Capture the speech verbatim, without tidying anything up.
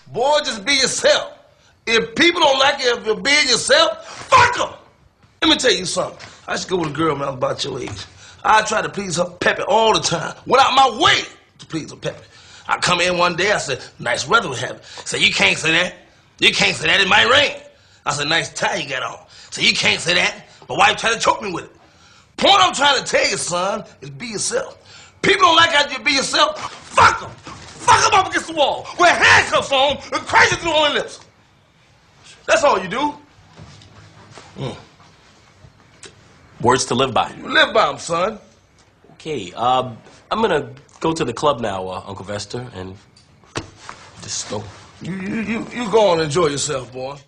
Boy, just be yourself. If people don't like you if you're being yourself, fuck them. Let me tell you something. I used to go with a girl when I was about your age. I tried to please her Peppy all the time. Went out my way to please her Peppy. I come in one day, I said, nice weather we have. Said, you can't say that. You can't say that, it might rain. I said, nice tie you got on. Said, you can't say that. My wife tried to choke me with it. Point I'm trying to tell you, son, is be yourself. People don't like how you be yourself. Fuck them. Fuck them up against the wall. Wear handcuffs on and crazy through on their lips. That's all you do. Mm. Words to live by. You live by them, son. Okay, uh, I'm gonna go to the club now, uh, Uncle Vester, and just go. You, you, you, you go and enjoy yourself, boy.